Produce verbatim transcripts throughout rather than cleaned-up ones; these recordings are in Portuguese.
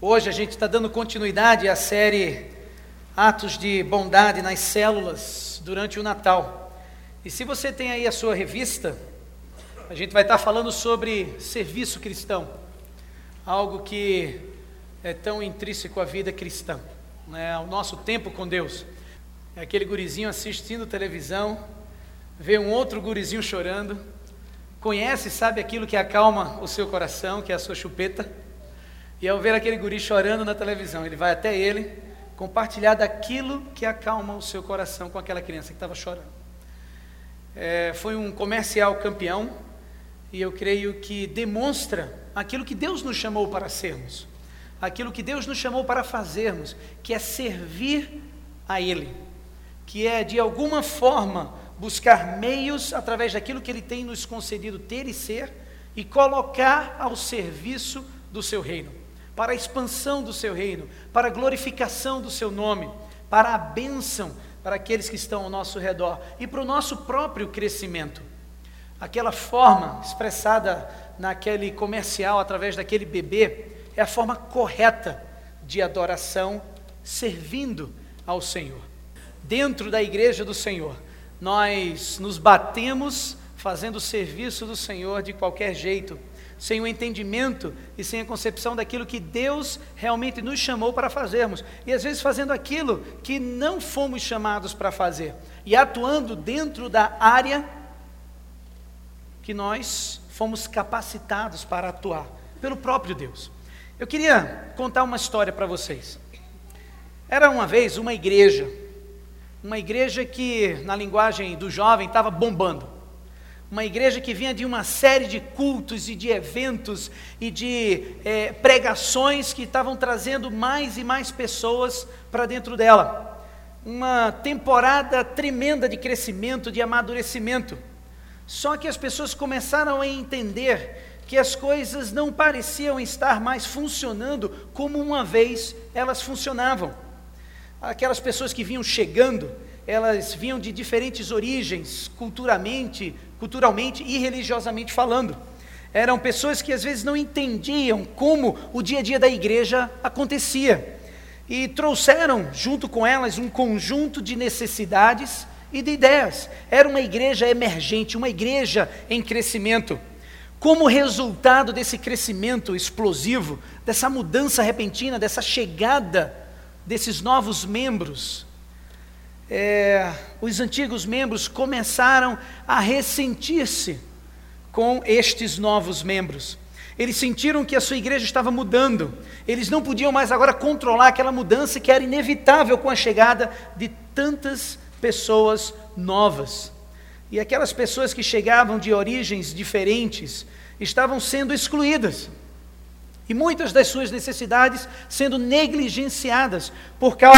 Hoje a gente está dando continuidade à série Atos de Bondade nas Células durante o Natal. E se você tem aí a sua revista, a gente vai estar falando sobre serviço cristão, algo que é tão intrínseco à vida cristã, né? O nosso tempo com Deus. É aquele gurizinho assistindo televisão, vê um outro gurizinho chorando, conhece, sabe aquilo que acalma o seu coração, que é a sua chupeta, e ao ver aquele guri chorando na televisão, ele vai até ele, compartilhar daquilo que acalma o seu coração com aquela criança que estava chorando. É, foi um comercial campeão, e eu creio que demonstra aquilo que Deus nos chamou para sermos, aquilo que Deus nos chamou para fazermos, que é servir a Ele, que é de alguma forma buscar meios através daquilo que Ele tem nos concedido ter e ser, e colocar ao serviço do seu reino, para a expansão do seu reino, para a glorificação do seu nome, para a bênção para aqueles que estão ao nosso redor e para o nosso próprio crescimento. Aquela forma expressada naquele comercial, através daquele bebê, é a forma correta de adoração, servindo ao Senhor. Dentro da igreja do Senhor, nós nos batemos fazendo o serviço do Senhor de qualquer jeito, sem o entendimento e sem a concepção daquilo que Deus realmente nos chamou para fazermos, e às vezes fazendo aquilo que não fomos chamados para fazer, e atuando dentro da área que nós fomos capacitados para atuar, pelo próprio Deus. Eu queria contar uma história para vocês. Era uma vez uma igreja, uma igreja que, na linguagem do jovem, estava bombando. Uma igreja que vinha de uma série de cultos e de eventos e de é, pregações que estavam trazendo mais e mais pessoas para dentro dela. Uma temporada tremenda de crescimento, de amadurecimento. Só que as pessoas começaram a entender que as coisas não pareciam estar mais funcionando como uma vez elas funcionavam. Aquelas pessoas que vinham chegando, elas vinham de diferentes origens, culturalmente, culturalmente e religiosamente falando. Eram pessoas que às vezes não entendiam como o dia a dia da igreja acontecia. E trouxeram junto com elas um conjunto de necessidades e de ideias. Era uma igreja emergente, uma igreja em crescimento. Como resultado desse crescimento explosivo, dessa mudança repentina, dessa chegada desses novos membros, é, os antigos membros começaram a ressentir-se com estes novos membros. Eles sentiram que a sua igreja estava mudando. Eles não podiam mais agora controlar aquela mudança que era inevitável com a chegada de tantas pessoas novas. E aquelas pessoas que chegavam de origens diferentes estavam sendo excluídas. E muitas das suas necessidades sendo negligenciadas por causa,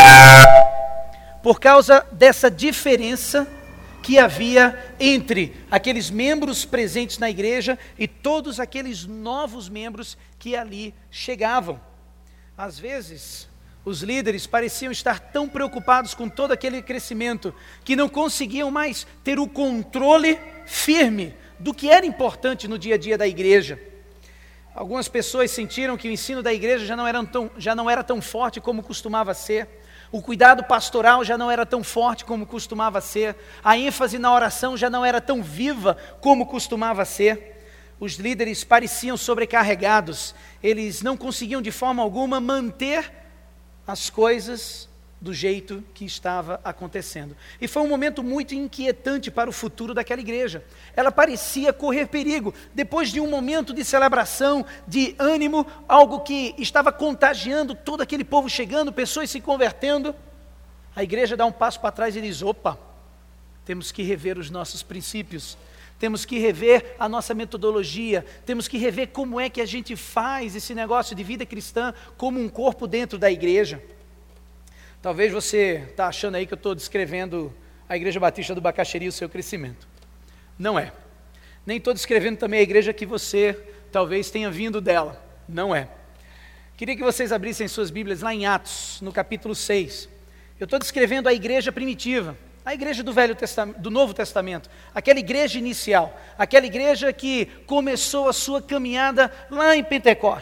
por causa dessa diferença que havia entre aqueles membros presentes na igreja e todos aqueles novos membros que ali chegavam. Às vezes, os líderes pareciam estar tão preocupados com todo aquele crescimento que não conseguiam mais ter o controle firme do que era importante no dia a dia da igreja. Algumas pessoas sentiram que o ensino da igreja já não era tão, já não era tão forte como costumava ser. O cuidado pastoral já não era tão forte como costumava ser. A ênfase na oração já não era tão viva como costumava ser. Os líderes pareciam sobrecarregados. Eles não conseguiam de forma alguma manter as coisas do jeito que estava acontecendo. E foi um momento muito inquietante para o futuro daquela igreja. Ela parecia correr perigo. Depois de um momento de celebração, de ânimo, algo que estava contagiando todo aquele povo chegando, pessoas se convertendo, a igreja dá um passo para trás e diz: opa, temos que rever os nossos princípios, temos que rever a nossa metodologia, temos que rever como é que a gente faz esse negócio de vida cristã como um corpo dentro da igreja. Talvez você está achando aí que eu estou descrevendo a Igreja Batista do Bacaxeri e o seu crescimento. Não é. Nem estou descrevendo também a igreja que você talvez tenha vindo dela. Não é. Queria que vocês abrissem suas Bíblias lá em Atos, no capítulo seis. Eu estou descrevendo a igreja primitiva, a igreja do, Velho Testamento, do Novo Testamento, aquela igreja inicial, aquela igreja que começou a sua caminhada lá em Pentecoste.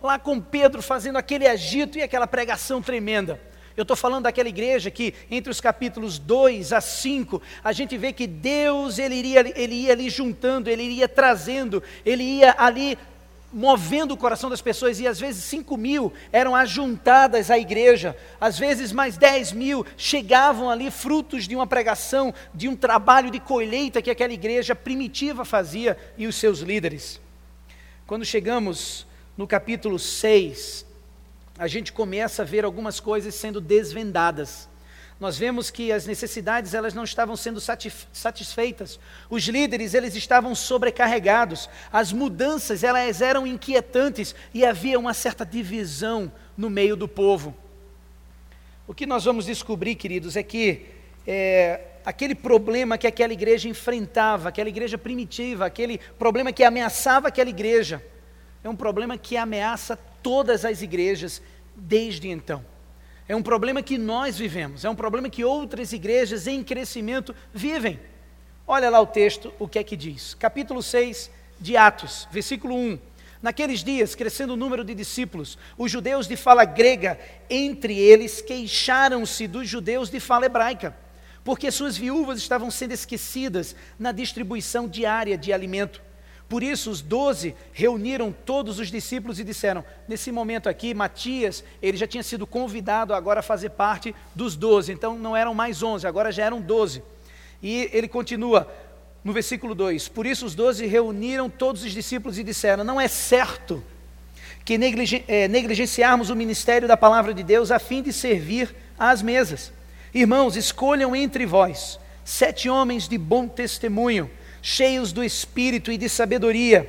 lá com Pedro fazendo aquele agito e aquela pregação tremenda. Eu estou falando daquela igreja que entre os capítulos dois a cinco, a gente vê que Deus, ele iria, ele ia ali juntando, ele iria trazendo, ele ia ali movendo o coração das pessoas, e às vezes cinco mil eram ajuntadas à igreja, às vezes mais dez mil chegavam ali frutos de uma pregação, de um trabalho de colheita que aquela igreja primitiva fazia e os seus líderes. Quando chegamos no capítulo seis, a gente começa a ver algumas coisas sendo desvendadas. Nós vemos que as necessidades elas não estavam sendo satisfeitas. Os líderes eles estavam sobrecarregados. As mudanças elas eram inquietantes e havia uma certa divisão no meio do povo. O que nós vamos descobrir, queridos, é que é, aquele problema que aquela igreja enfrentava, aquela igreja primitiva, aquele problema que ameaçava aquela igreja, é um problema que ameaça todas as igrejas desde então. É um problema que nós vivemos, é um problema que outras igrejas em crescimento vivem. Olha lá o texto, o que é que diz. Capítulo seis de Atos, versículo um. Naqueles dias, crescendo o número de discípulos, os judeus de fala grega, entre eles, queixaram-se dos judeus de fala hebraica, porque suas viúvas estavam sendo esquecidas na distribuição diária de alimento. Por isso os doze reuniram todos os discípulos e disseram, nesse momento aqui, Matias, ele já tinha sido convidado agora a fazer parte dos doze, então não eram mais onze, agora já eram doze. E ele continua no versículo dois, por isso os doze reuniram todos os discípulos e disseram, não é certo que negligen- é, negligenciarmos o ministério da palavra de Deus a fim de servir às mesas. Irmãos, escolham entre vós sete homens de bom testemunho, cheios do Espírito e de sabedoria,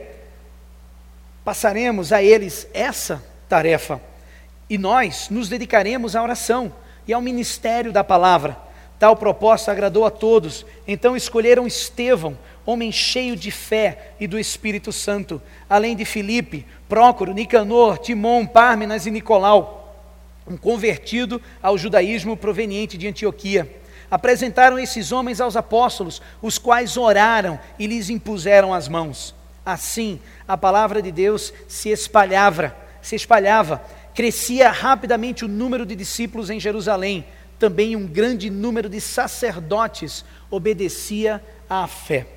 passaremos a eles essa tarefa, e nós nos dedicaremos à oração e ao ministério da palavra. Tal proposta agradou a todos, então escolheram Estevão, homem cheio de fé e do Espírito Santo, além de Filipe, Prócoro, Nicanor, Timon, Pármenas e Nicolau, um convertido ao judaísmo proveniente de Antioquia. Apresentaram esses homens aos apóstolos, os quais oraram e lhes impuseram as mãos. Assim, a palavra de Deus se espalhava, se espalhava, crescia rapidamente o número de discípulos em Jerusalém. Também um grande número de sacerdotes obedecia à fé.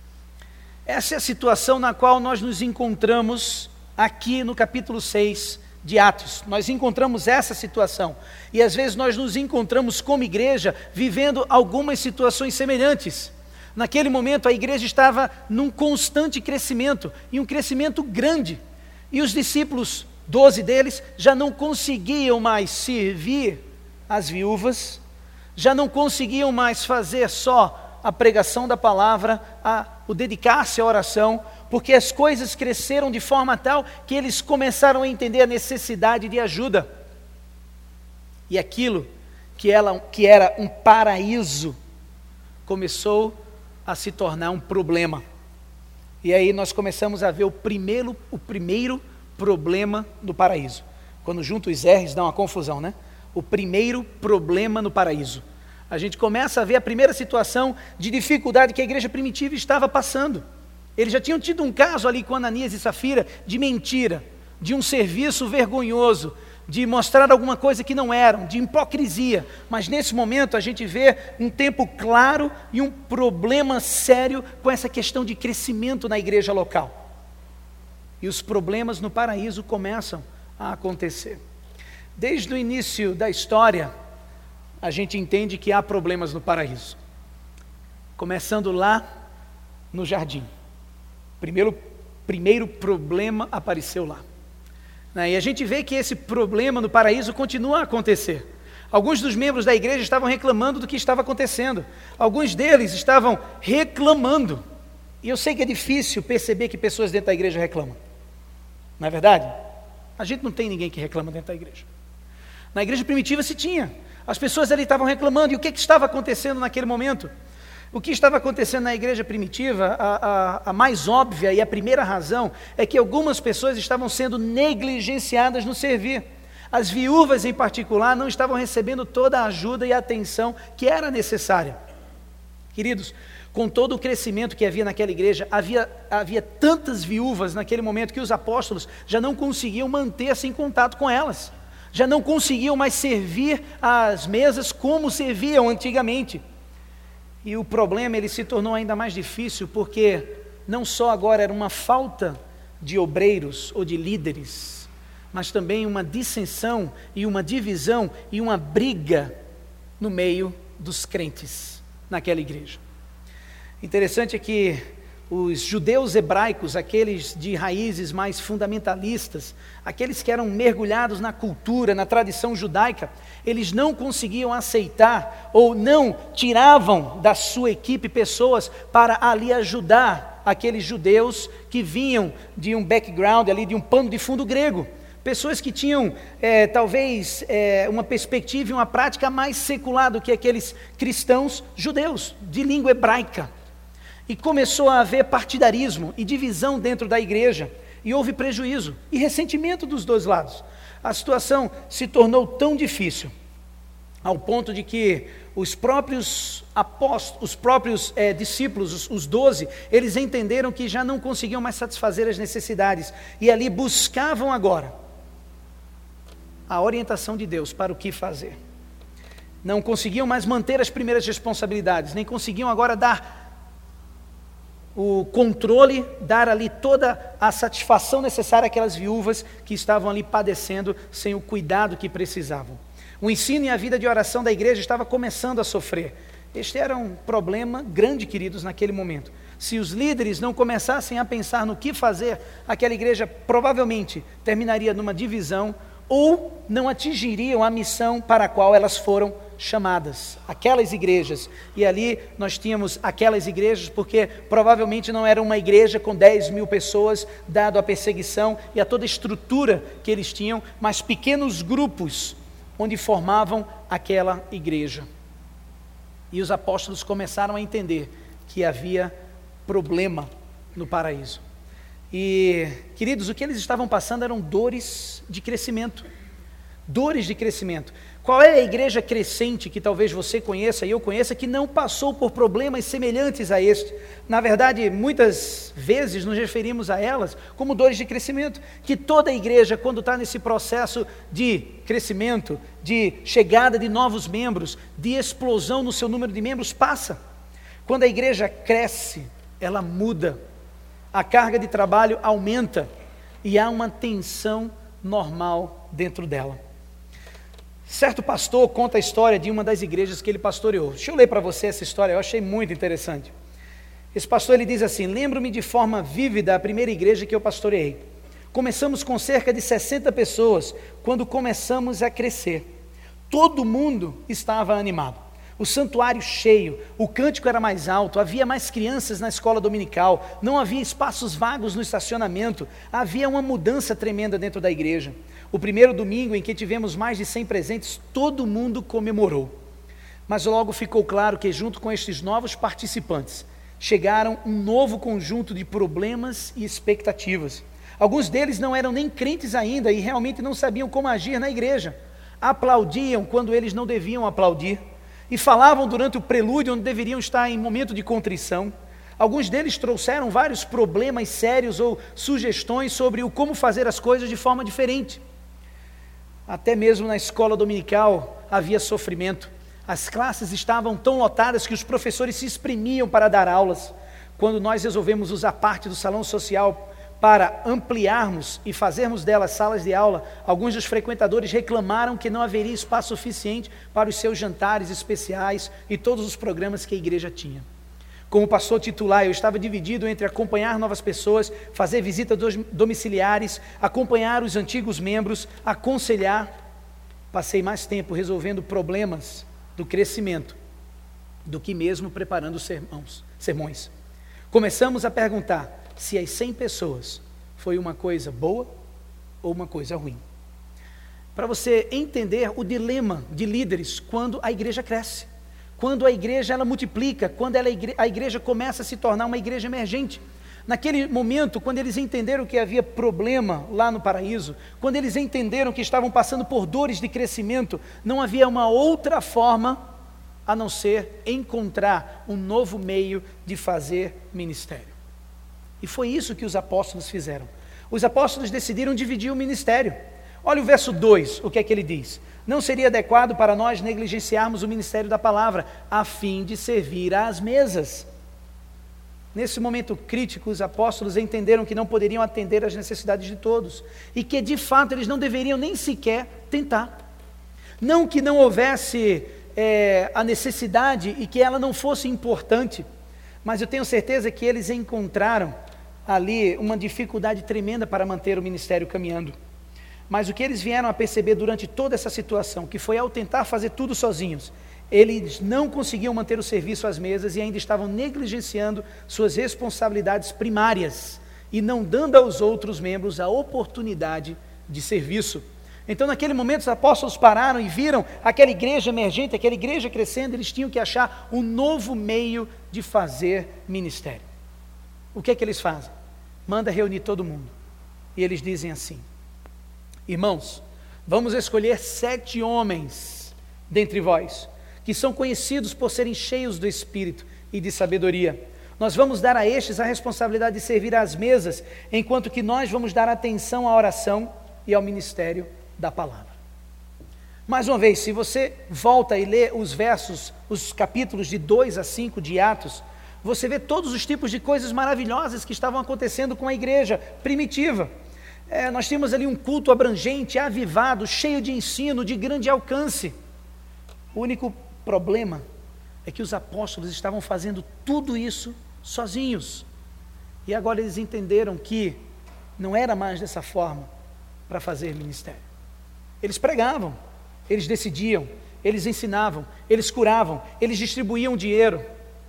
Essa é a situação na qual nós nos encontramos aqui no capítulo seis de Atos. Nós encontramos essa situação, e às vezes nós nos encontramos como igreja, vivendo algumas situações semelhantes. Naquele momento a igreja estava num constante crescimento, e um crescimento grande, e os discípulos, doze deles, já não conseguiam mais servir as viúvas, já não conseguiam mais fazer só a pregação da palavra, a, o dedicar-se à oração, porque as coisas cresceram de forma tal que eles começaram a entender a necessidade de ajuda. E aquilo que, ela, que era um paraíso começou a se tornar um problema. E aí nós começamos a ver o primeiro, o primeiro problema no paraíso. Quando junto os R's dá uma confusão, né? O primeiro problema no paraíso. A gente começa a ver a primeira situação de dificuldade que a igreja primitiva estava passando. Eles já tinham tido um caso ali com Ananias e Safira de mentira, de um serviço vergonhoso, de mostrar alguma coisa que não eram, de hipocrisia. Mas nesse momento a gente vê um tempo claro e um problema sério com essa questão de crescimento na igreja local. E os problemas no paraíso começam a acontecer. Desde o início da história, a gente entende que há problemas no paraíso. Começando lá no jardim. Primeiro, primeiro problema apareceu lá. E a gente vê que esse problema no paraíso continua a acontecer. Alguns dos membros da igreja estavam reclamando do que estava acontecendo. Alguns deles estavam reclamando. E eu sei que é difícil perceber que pessoas dentro da igreja reclamam. Não é verdade? A gente não tem ninguém que reclama dentro da igreja. Na igreja primitiva se tinha. As pessoas ali estavam reclamando. E o que, que estava acontecendo naquele momento? O que estava acontecendo na igreja primitiva, a, a, a mais óbvia e a primeira razão, é que algumas pessoas estavam sendo negligenciadas no servir. As viúvas, em particular, não estavam recebendo toda a ajuda e a atenção que era necessária. Queridos, com todo o crescimento que havia naquela igreja, havia, havia tantas viúvas naquele momento que os apóstolos já não conseguiam manter-se em contato com elas, já não conseguiam mais servir às mesas como serviam antigamente. E o problema ele se tornou ainda mais difícil, porque não só agora era uma falta de obreiros ou de líderes, mas também uma dissensão e uma divisão e uma briga no meio dos crentes naquela igreja. Interessante é que os judeus hebraicos, aqueles de raízes mais fundamentalistas, aqueles que eram mergulhados na cultura, na tradição judaica, eles não conseguiam aceitar ou não tiravam da sua equipe pessoas para ali ajudar aqueles judeus que vinham de um background ali, de um pano de fundo grego. Pessoas que tinham é, talvez é, uma perspectiva e uma prática mais secular do que aqueles cristãos judeus de língua hebraica. E começou a haver partidarismo e divisão dentro da igreja, e houve prejuízo e ressentimento dos dois lados. A situação se tornou tão difícil, ao ponto de que os próprios apóstolos, os próprios é, discípulos, os, os doze, eles entenderam que já não conseguiam mais satisfazer as necessidades, e ali buscavam agora a orientação de Deus para o que fazer. Não conseguiam mais manter as primeiras responsabilidades, nem conseguiam agora dar o controle, dar ali toda a satisfação necessária àquelas viúvas que estavam ali padecendo sem o cuidado que precisavam. O ensino e a vida de oração da igreja estava começando a sofrer. Este era um problema grande, queridos, naquele momento. Se os líderes não começassem a pensar no que fazer, aquela igreja provavelmente terminaria numa divisão ou não atingiriam a missão para a qual elas foram chamadas, aquelas igrejas. E ali nós tínhamos aquelas igrejas porque provavelmente não era uma igreja com dez mil pessoas, dado a perseguição e a toda a estrutura que eles tinham, mas pequenos grupos onde formavam aquela igreja. E os apóstolos começaram a entender que havia problema no paraíso. E, queridos, o que eles estavam passando eram dores de crescimento, dores de crescimento. Qual é a igreja crescente que talvez você conheça e eu conheça que não passou por problemas semelhantes a este? Na verdade, muitas vezes nos referimos a elas como dores de crescimento, que toda igreja, quando está nesse processo de crescimento, de chegada de novos membros, de explosão no seu número de membros, passa. Quando a igreja cresce, ela muda, a carga de trabalho aumenta e há uma tensão normal dentro dela. Certo pastor conta a história de uma das igrejas que ele pastoreou. Deixa eu ler para você essa história, eu achei muito interessante. Esse pastor ele diz assim: lembro-me de forma vívida a primeira igreja que eu pastoreei. Começamos com cerca de sessenta pessoas quando começamos a crescer. Todo mundo estava animado. O santuário cheio, o cântico era mais alto, havia mais crianças na escola dominical, não havia espaços vagos no estacionamento, havia uma mudança tremenda dentro da igreja. O primeiro domingo em que tivemos mais de cem presentes, todo mundo comemorou. Mas logo ficou claro que junto com estes novos participantes, chegaram um novo conjunto de problemas e expectativas. Alguns deles não eram nem crentes ainda e realmente não sabiam como agir na igreja. Aplaudiam quando eles não deviam aplaudir. E falavam durante o prelúdio onde deveriam estar em momento de contrição. Alguns deles trouxeram vários problemas sérios ou sugestões sobre o como fazer as coisas de forma diferente. Até mesmo na escola dominical havia sofrimento. As classes estavam tão lotadas que os professores se espremiam para dar aulas. Quando nós resolvemos usar parte do salão social para ampliarmos e fazermos delas salas de aula, alguns dos frequentadores reclamaram que não haveria espaço suficiente para os seus jantares especiais e todos os programas que a igreja tinha. Como pastor titular, eu estava dividido entre acompanhar novas pessoas, fazer visitas domiciliares, acompanhar os antigos membros, aconselhar. Passei mais tempo resolvendo problemas do crescimento do que mesmo preparando sermões. sermões. Começamos a perguntar se as cem pessoas foi uma coisa boa ou uma coisa ruim. Para você entender o dilema de líderes quando a igreja cresce, quando a igreja ela multiplica, quando ela, a igreja começa a se tornar uma igreja emergente. Naquele momento, quando eles entenderam que havia problema lá no paraíso, quando eles entenderam que estavam passando por dores de crescimento, não havia uma outra forma a não ser encontrar um novo meio de fazer ministério. E foi isso que os apóstolos fizeram. Os apóstolos decidiram dividir o ministério. Olha o verso dois, o que é que ele diz? Não seria adequado para nós negligenciarmos o ministério da palavra, a fim de servir às mesas. Nesse momento crítico, os apóstolos entenderam que não poderiam atender às necessidades de todos, e que de fato eles não deveriam nem sequer tentar. Não que não houvesse é, a necessidade e que ela não fosse importante, mas eu tenho certeza que eles encontraram ali uma dificuldade tremenda para manter o ministério caminhando. Mas o que eles vieram a perceber durante toda essa situação, que foi ao tentar fazer tudo sozinhos, eles não conseguiam manter o serviço às mesas e ainda estavam negligenciando suas responsabilidades primárias e não dando aos outros membros a oportunidade de serviço. Então, naquele momento, os apóstolos pararam e viram aquela igreja emergente, aquela igreja crescendo. Eles tinham que achar um novo meio de fazer ministério. O que é que eles fazem? Manda reunir todo mundo. E eles dizem assim: irmãos, vamos escolher sete homens dentre vós, que são conhecidos por serem cheios do Espírito e de sabedoria. Nós vamos dar a estes a responsabilidade de servir às mesas, enquanto que nós vamos dar atenção à oração e ao ministério da palavra. Mais uma vez, se você volta e lê os versos, os capítulos de dois a cinco de Atos, você vê todos os tipos de coisas maravilhosas que estavam acontecendo com a igreja primitiva. É, nós tínhamos ali um culto abrangente, avivado, cheio de ensino, de grande alcance. O único problema é que os apóstolos estavam fazendo tudo isso sozinhos. E agora eles entenderam que não era mais dessa forma para fazer ministério. Eles pregavam, eles decidiam, eles ensinavam, eles curavam, eles distribuíam dinheiro.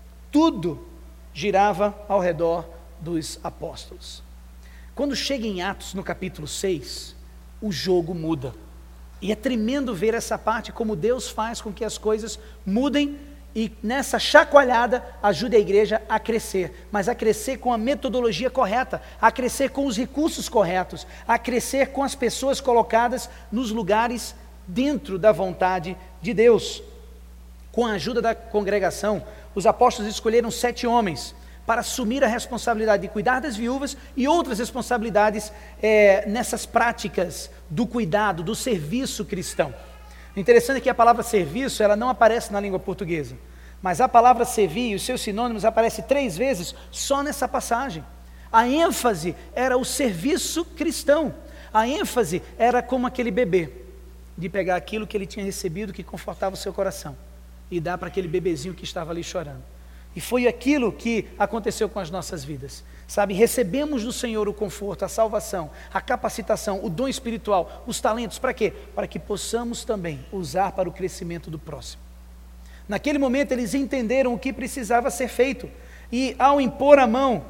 Tudo girava ao redor dos apóstolos. Quando chega em Atos, no capítulo seis, o jogo muda. E é tremendo ver essa parte, como Deus faz com que as coisas mudem e nessa chacoalhada ajude a igreja a crescer, mas a crescer com a metodologia correta, a crescer com os recursos corretos, a crescer com as pessoas colocadas nos lugares dentro da vontade de Deus. Com a ajuda da congregação, os apóstolos escolheram sete homens para assumir a responsabilidade de cuidar das viúvas e outras responsabilidades é, nessas práticas do cuidado, do serviço cristão. O interessante é que a palavra serviço, ela não aparece na língua portuguesa, mas a palavra servir e os seus sinônimos aparecem três vezes só nessa passagem. A ênfase era o serviço cristão, a ênfase era como aquele bebê, de pegar aquilo que ele tinha recebido, que confortava o seu coração, e dar para aquele bebezinho que estava ali chorando. E foi aquilo que aconteceu com as nossas vidas, sabe? Recebemos do Senhor o conforto, a salvação, a capacitação, o dom espiritual, os talentos, para quê? Para que possamos também usar para o crescimento do próximo. Naquele momento eles entenderam o que precisava ser feito, e ao impor a mão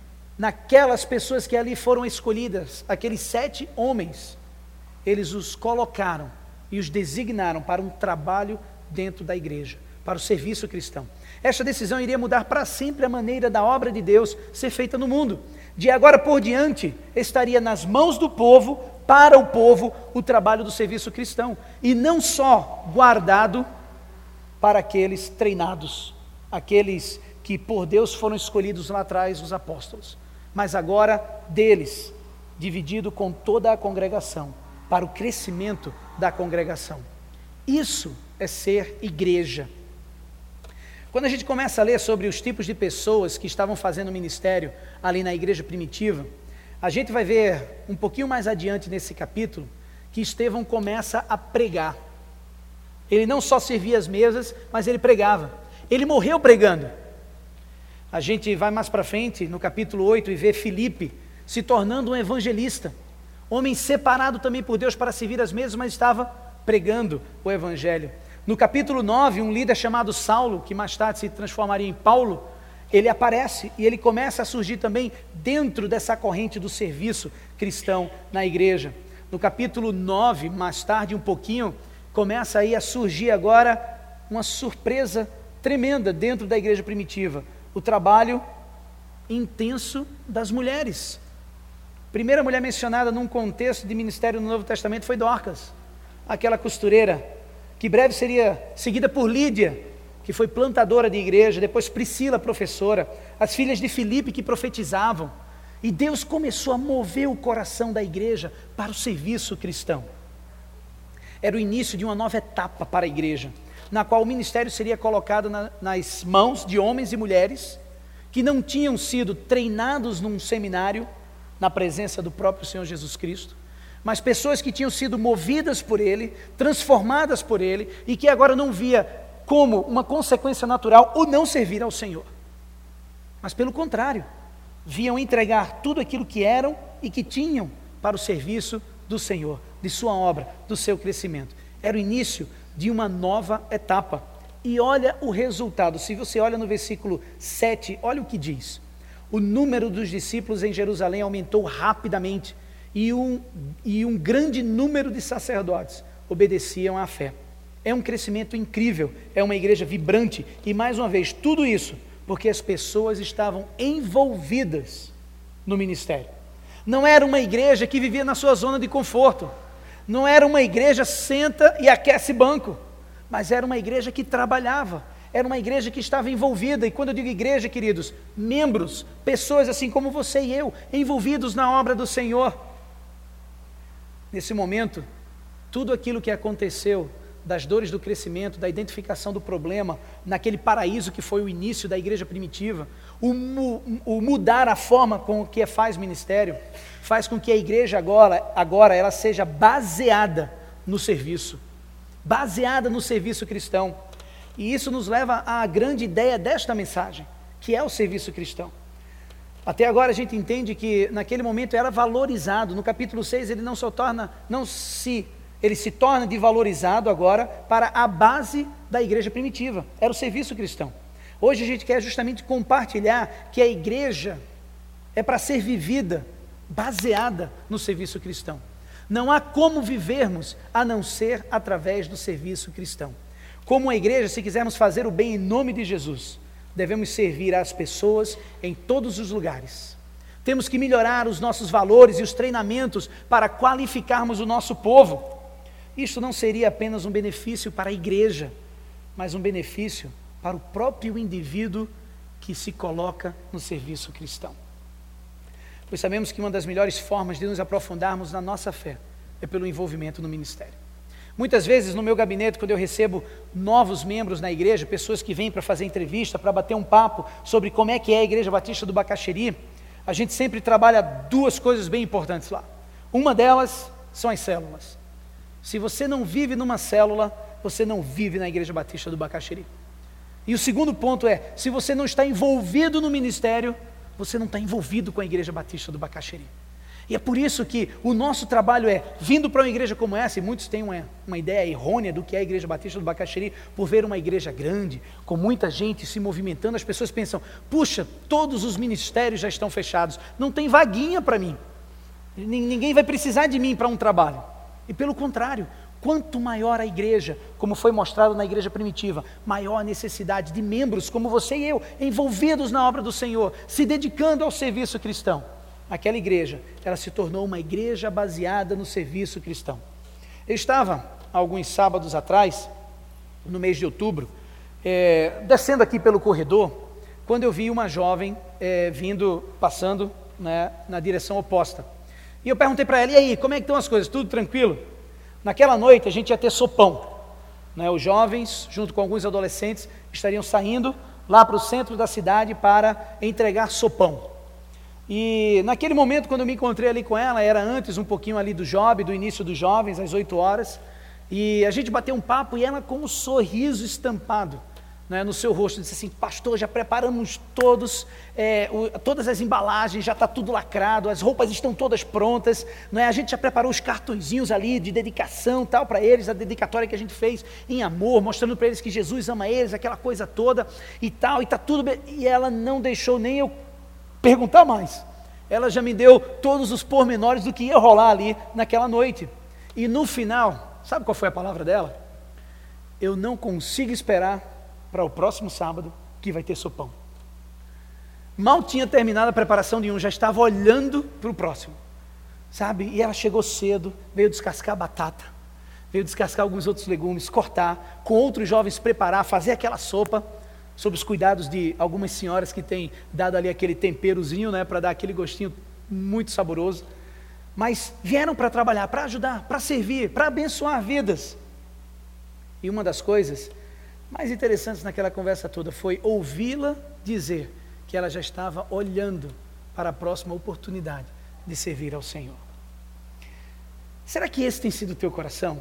naquelas pessoas que ali foram escolhidas, aqueles sete homens, eles os colocaram e os designaram para um trabalho dentro da igreja, para o serviço cristão. Esta decisão iria mudar para sempre a maneira da obra de Deus ser feita no mundo. De agora por diante, estaria nas mãos do povo, para o povo, o trabalho do serviço cristão, e não só guardado para aqueles treinados, aqueles que por Deus foram escolhidos lá atrás, os apóstolos, mas agora deles, dividido com toda a congregação, para o crescimento da congregação. Isso é ser igreja. Quando a gente começa a ler sobre os tipos de pessoas que estavam fazendo ministério ali na igreja primitiva, a gente vai ver um pouquinho mais adiante nesse capítulo, que Estevão começa a pregar. Ele não só servia as mesas, mas ele pregava. Ele morreu pregando. A gente vai mais para frente, no capítulo oito, e vê Filipe se tornando um evangelista. Homem separado também por Deus para servir as mesas, mas estava pregando o evangelho. No capítulo nove, um líder chamado Saulo, que mais tarde se transformaria em Paulo, ele aparece e ele começa a surgir também dentro dessa corrente do serviço cristão na igreja. No capítulo nove, mais tarde um pouquinho, começa aí a surgir agora uma surpresa tremenda dentro da igreja primitiva, o trabalho intenso das mulheres. A primeira mulher mencionada num contexto de ministério no Novo Testamento foi Dorcas, aquela costureira, que breve seria seguida por Lídia, que foi plantadora de igreja, depois Priscila, professora, as filhas de Filipe que profetizavam, e Deus começou a mover o coração da igreja para o serviço cristão. Era o início de uma nova etapa para a igreja, na qual o ministério seria colocado na, nas mãos de homens e mulheres que não tinham sido treinados num seminário, na presença do próprio Senhor Jesus Cristo, mas pessoas que tinham sido movidas por Ele, transformadas por Ele, e que agora não via como uma consequência natural o não servir ao Senhor, mas pelo contrário, viam entregar tudo aquilo que eram e que tinham para o serviço do Senhor, de sua obra, do seu crescimento. Era o início de uma nova etapa. E olha o resultado. Se você olha no versículo sete, olha o que diz: o número dos discípulos em Jerusalém aumentou rapidamente, e um, e um grande número de sacerdotes obedeciam à fé. É um crescimento incrível, é uma igreja vibrante, e mais uma vez, tudo isso porque as pessoas estavam envolvidas no ministério. Não era uma igreja que vivia na sua zona de conforto, não era uma igreja senta e aquece banco, mas era uma igreja que trabalhava, era uma igreja que estava envolvida. E quando eu digo igreja, queridos, membros, pessoas assim como você e eu, envolvidos na obra do Senhor. Nesse momento, tudo aquilo que aconteceu, das dores do crescimento, da identificação do problema, naquele paraíso que foi o início da igreja primitiva, o, mu, o mudar a forma com que faz ministério, faz com que a igreja agora, agora ela seja baseada no serviço, baseada no serviço cristão. E isso nos leva à grande ideia desta mensagem, que é o serviço cristão. Até agora a gente entende que naquele momento era valorizado. No capítulo seis ele não se torna, não se, ele se torna de valorizado agora para a base da igreja primitiva, era o serviço cristão. Hoje a gente quer justamente compartilhar que a igreja é para ser vivida, baseada no serviço cristão. Não há como vivermos a não ser através do serviço cristão. Como a igreja, se quisermos fazer o bem em nome de Jesus, devemos servir às pessoas em todos os lugares. Temos que melhorar os nossos valores e os treinamentos para qualificarmos o nosso povo. Isso não seria apenas um benefício para a igreja, mas um benefício para o próprio indivíduo que se coloca no serviço cristão. Pois sabemos que uma das melhores formas de nos aprofundarmos na nossa fé é pelo envolvimento no ministério. Muitas vezes no meu gabinete, quando eu recebo novos membros na igreja, pessoas que vêm para fazer entrevista, para bater um papo sobre como é que é a Igreja Batista do Bacaxeri, a gente sempre trabalha duas coisas bem importantes lá. Uma delas são as células. Se você não vive numa célula, você não vive na Igreja Batista do Bacaxeri. E o segundo ponto é, se você não está envolvido no ministério, você não está envolvido com a Igreja Batista do Bacaxeri. E é por isso que o nosso trabalho é, vindo para uma igreja como essa, e muitos têm uma, uma ideia errônea do que é a Igreja Batista do Bacaxeri, por ver uma igreja grande, com muita gente se movimentando, as pessoas pensam, puxa, todos os ministérios já estão fechados, não tem vaguinha para mim, ninguém vai precisar de mim para um trabalho. E pelo contrário, quanto maior a igreja, como foi mostrado na igreja primitiva, maior a necessidade de membros como você e eu, envolvidos na obra do Senhor, se dedicando ao serviço cristão. Aquela igreja, ela se tornou uma igreja baseada no serviço cristão. Eu estava, alguns sábados atrás, no mês de outubro, é, descendo aqui pelo corredor, quando eu vi uma jovem é, vindo, passando, né, na direção oposta. E eu perguntei para ela, e aí, como é que estão as coisas? Tudo tranquilo? Naquela noite a gente ia ter sopão, né? Os jovens, junto com alguns adolescentes, estariam saindo lá para o centro da cidade para entregar sopão. E naquele momento, quando eu me encontrei ali com ela, era antes um pouquinho ali do job, do início dos jovens, às oito horas, e a gente bateu um papo e ela com um sorriso estampado, né, no seu rosto, disse assim, pastor, já preparamos todos, é, o, todas as embalagens, já está tudo lacrado, as roupas estão todas prontas, né, a gente já preparou os cartõezinhos ali de dedicação tal para eles, a dedicatória que a gente fez em amor, mostrando para eles que Jesus ama eles, aquela coisa toda e tal, e está tudo bem. E ela não deixou nem eu perguntar mais, ela já me deu todos os pormenores do que ia rolar ali naquela noite, e no final, sabe qual foi a palavra dela? Eu não consigo esperar para o próximo sábado que vai ter sopão. Mal tinha terminado a preparação de um, já estava olhando para o próximo, sabe? E ela chegou cedo, veio descascar a batata, veio descascar alguns outros legumes, cortar, com outros jovens preparar, fazer aquela sopa, sob os cuidados de algumas senhoras que têm dado ali aquele temperozinho, né, para dar aquele gostinho muito saboroso. Mas vieram para trabalhar, para ajudar, para servir, para abençoar vidas. E uma das coisas mais interessantes naquela conversa toda foi ouvi-la dizer que ela já estava olhando para a próxima oportunidade de servir ao Senhor. Será que esse tem sido o teu coração?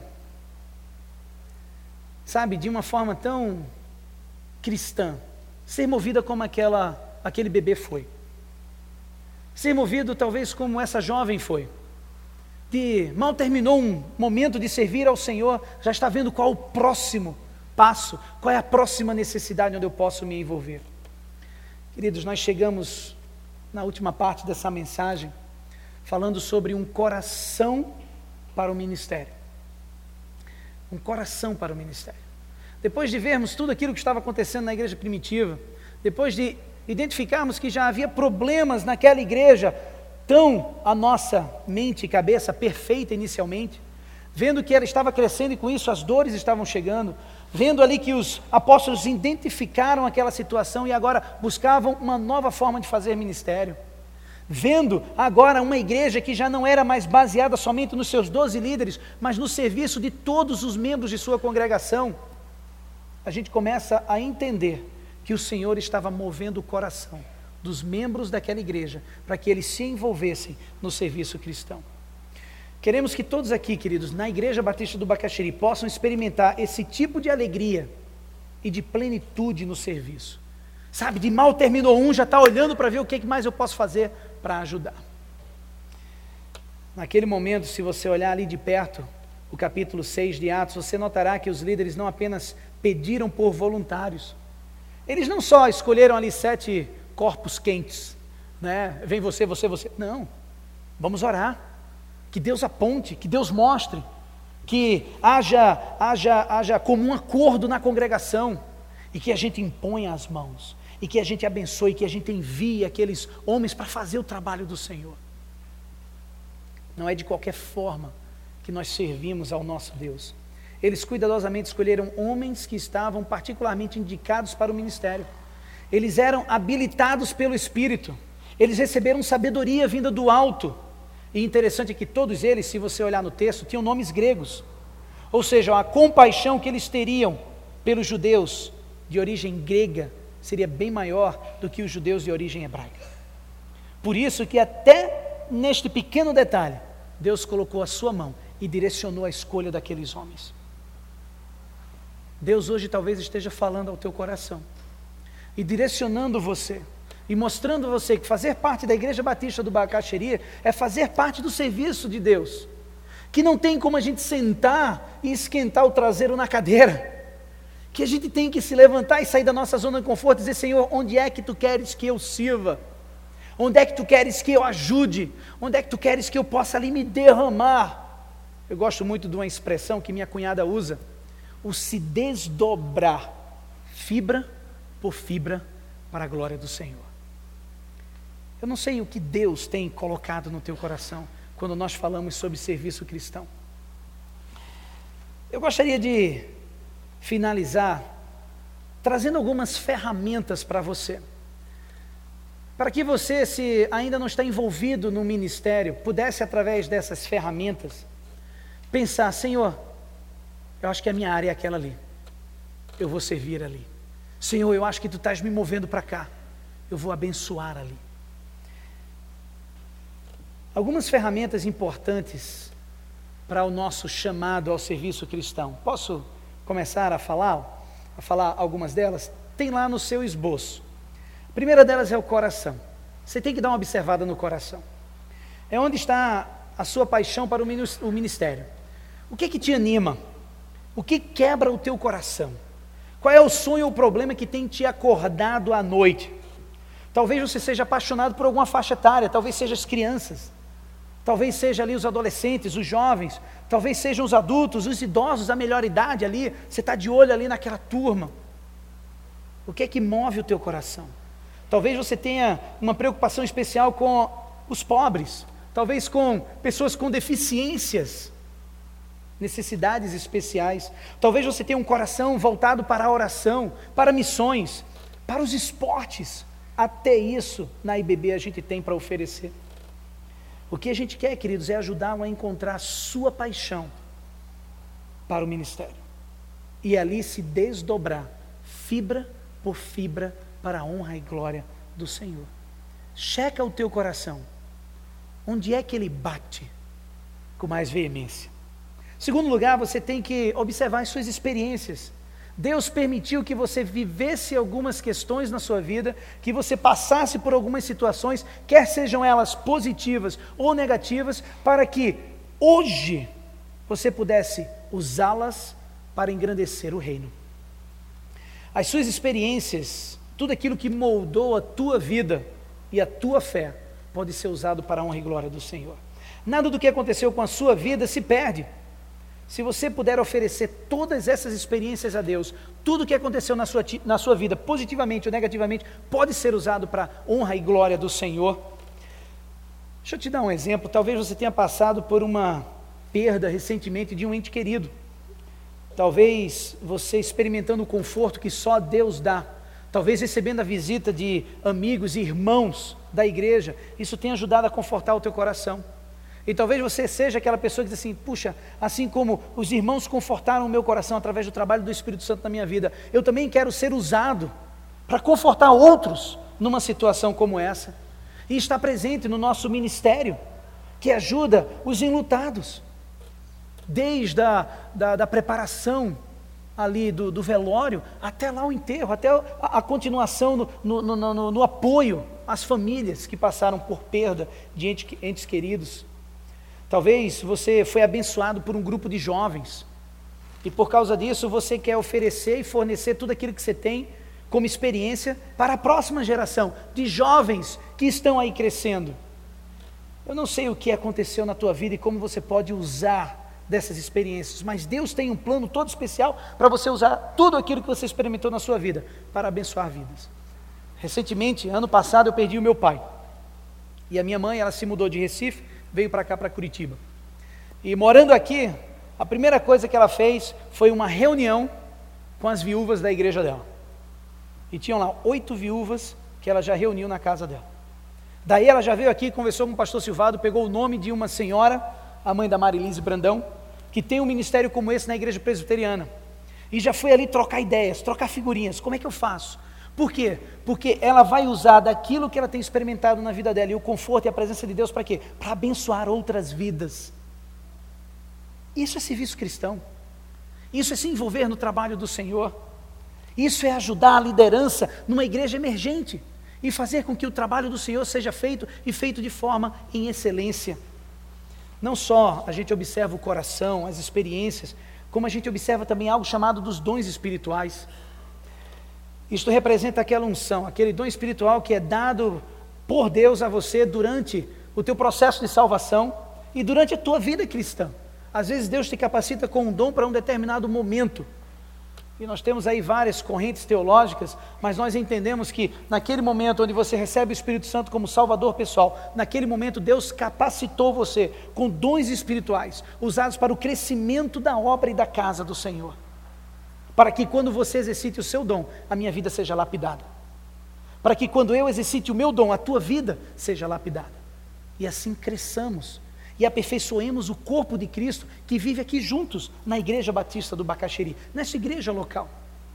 Sabe, de uma forma tão cristã, ser movida como aquela, aquele bebê foi. Ser movido talvez como essa jovem foi. De mal terminou um momento de servir ao Senhor, já está vendo qual o próximo passo, qual é a próxima necessidade onde eu posso me envolver. Queridos, nós chegamos na última parte dessa mensagem, falando sobre um coração para o ministério. Um coração para o ministério. Depois de vermos tudo aquilo que estava acontecendo na igreja primitiva, depois de identificarmos que já havia problemas naquela igreja, tão a nossa mente e cabeça perfeita inicialmente, vendo que ela estava crescendo e com isso as dores estavam chegando, vendo ali que os apóstolos identificaram aquela situação e agora buscavam uma nova forma de fazer ministério, vendo agora uma igreja que já não era mais baseada somente nos seus doze líderes, mas no serviço de todos os membros de sua congregação, a gente começa a entender que o Senhor estava movendo o coração dos membros daquela igreja, para que eles se envolvessem no serviço cristão. Queremos que todos aqui, queridos, na Igreja Batista do Bacaxiri, possam experimentar esse tipo de alegria e de plenitude no serviço. Sabe, de mal terminou um, já está olhando para ver o que mais eu posso fazer para ajudar. Naquele momento, se você olhar ali de perto, o capítulo seis de Atos, você notará que os líderes não apenas pediram por voluntários, eles não só escolheram ali sete corpos quentes, né? Vem você, você, você. Não, vamos orar, que Deus aponte, que Deus mostre, que haja, haja, haja comum acordo na congregação, e que a gente imponha as mãos, e que a gente abençoe, que a gente envie aqueles homens para fazer o trabalho do Senhor. Não é de qualquer forma que nós servimos ao nosso Deus. Eles cuidadosamente escolheram homens que estavam particularmente indicados para o ministério. Eles eram habilitados pelo Espírito, eles receberam sabedoria vinda do alto, e interessante é que todos eles, se você olhar no texto, tinham nomes gregos, ou seja, a compaixão que eles teriam pelos judeus de origem grega, seria bem maior do que os judeus de origem hebraica. Por isso que até neste pequeno detalhe, Deus colocou a sua mão e direcionou a escolha daqueles homens. Deus hoje talvez esteja falando ao teu coração, e direcionando você, e mostrando você que fazer parte da Igreja Batista do Bacaxiri é fazer parte do serviço de Deus, que não tem como a gente sentar e esquentar o traseiro na cadeira, que a gente tem que se levantar e sair da nossa zona de conforto e dizer: Senhor, onde é que Tu queres que eu sirva? Onde é que Tu queres que eu ajude? Onde é que Tu queres que eu possa ali me derramar? Eu gosto muito de uma expressão que minha cunhada usa, o se desdobrar, fibra por fibra, para a glória do Senhor. Eu não sei o que Deus tem colocado no teu coração, quando nós falamos sobre serviço cristão. Eu gostaria de finalizar, trazendo algumas ferramentas para você, para que você, se ainda não está envolvido no ministério, pudesse, através dessas ferramentas, pensar: Senhor, eu acho que a minha área é aquela ali, eu vou servir ali. Senhor, eu acho que Tu estás me movendo para cá, eu vou abençoar ali. Algumas ferramentas importantes para o nosso chamado ao serviço cristão. Posso começar a falar? A falar algumas delas? Tem lá no seu esboço. A primeira delas é o coração. Você tem que dar uma observada no coração. É onde está a sua paixão para o ministério. O que que te anima? O que quebra o teu coração? Qual é o sonho ou o problema que tem te acordado à noite? Talvez você seja apaixonado por alguma faixa etária, talvez seja as crianças, talvez seja ali os adolescentes, os jovens, talvez sejam os adultos, os idosos da melhor idade ali, você está de olho ali naquela turma. O que é que move o teu coração? Talvez você tenha uma preocupação especial com os pobres, talvez com pessoas com deficiências. necessidades especiais. Talvez você tenha um coração voltado para a oração, para missões, para os esportes. Até isso, na I B B, a gente tem para oferecer. O que a gente quer, queridos, é ajudá-lo a encontrar a sua paixão para o ministério. E ali se desdobrar, fibra por fibra, para a honra e glória do Senhor. Checa o teu coração. Onde é que ele bate com mais veemência? Segundo lugar, você tem que observar as suas experiências. Deus permitiu que você vivesse algumas questões na sua vida, que você passasse por algumas situações, quer sejam elas positivas ou negativas, para que hoje você pudesse usá-las para engrandecer o reino. As suas experiências, tudo aquilo que moldou a tua vida e a tua fé, pode ser usado para a honra e glória do Senhor. Nada do que aconteceu com a sua vida se perde. Se você puder oferecer todas essas experiências a Deus, tudo o que aconteceu na sua, na sua vida, positivamente ou negativamente, pode ser usado para a honra e glória do Senhor. Deixa eu te dar um exemplo. Talvez você tenha passado por uma perda recentemente de um ente querido. Talvez você experimentando o conforto que só Deus dá. Talvez recebendo a visita de amigos e irmãos da igreja, isso tenha ajudado a confortar o teu coração. E talvez você seja aquela pessoa que diz assim, puxa, assim como os irmãos confortaram o meu coração através do trabalho do Espírito Santo na minha vida, eu também quero ser usado para confortar outros numa situação como essa. E estar presente no nosso ministério, que ajuda os enlutados, desde a da, da preparação ali do, do velório, até lá o enterro, até a, a continuação no, no, no, no, no apoio às famílias que passaram por perda de entes, entes queridos. Talvez você foi abençoado por um grupo de jovens, e por causa disso você quer oferecer e fornecer tudo aquilo que você tem como experiência para a próxima geração de jovens que estão aí crescendo. Eu não sei o que aconteceu na tua vida e como você pode usar dessas experiências, mas Deus tem um plano todo especial para você usar tudo aquilo que você experimentou na sua vida para abençoar vidas. Recentemente, ano passado, eu perdi o meu pai, e a minha mãe, ela se mudou de Recife, veio para cá, para Curitiba, e morando aqui, a primeira coisa que ela fez foi uma reunião com as viúvas da igreja dela, e tinham lá oito viúvas que ela já reuniu na casa dela. Daí ela já veio aqui, conversou com o pastor Silvado, pegou o nome de uma senhora, a mãe da Marilise Brandão, que tem um ministério como esse na igreja presbiteriana, e já foi ali trocar ideias, trocar figurinhas. Como é que eu faço? Por quê? Porque ela vai usar daquilo que ela tem experimentado na vida dela, e o conforto e a presença de Deus para quê? Para abençoar outras vidas. Isso é serviço cristão, isso é se envolver no trabalho do Senhor, isso é ajudar a liderança numa igreja emergente, e fazer com que o trabalho do Senhor seja feito, e feito de forma em excelência. Não só a gente observa o coração, as experiências, como a gente observa também algo chamado dos dons espirituais. Isto representa aquela unção, aquele dom espiritual que é dado por Deus a você durante o teu processo de salvação e durante a tua vida cristã. Às vezes Deus te capacita com um dom para um determinado momento. E nós temos aí várias correntes teológicas, mas nós entendemos que naquele momento onde você recebe o Espírito Santo como Salvador pessoal, naquele momento Deus capacitou você com dons espirituais, usados para o crescimento da obra e da casa do Senhor, para que quando você exercite o seu dom, a minha vida seja lapidada, para que quando eu exercite o meu dom, a tua vida seja lapidada, e assim cresçamos e aperfeiçoemos o corpo de Cristo que vive aqui juntos na Igreja Batista do Bacaxeri, nessa igreja local.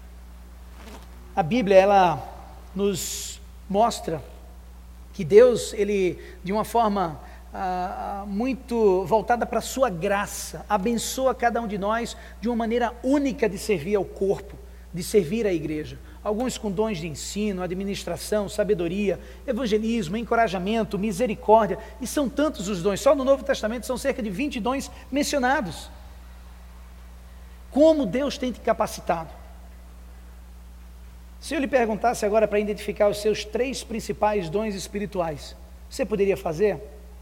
A Bíblia, ela nos mostra que Deus, ele, de uma forma ah, muito voltada para a sua graça, abençoa cada um de nós de uma maneira única de servir ao corpo, de servir à igreja. Alguns com dons de ensino, administração, sabedoria, evangelismo, encorajamento, misericórdia, e são tantos os dons. Só no Novo Testamento são cerca de vinte dons mencionados. Como Deus tem te capacitado? Se eu lhe perguntasse agora para identificar os seus três principais dons espirituais, você poderia fazer?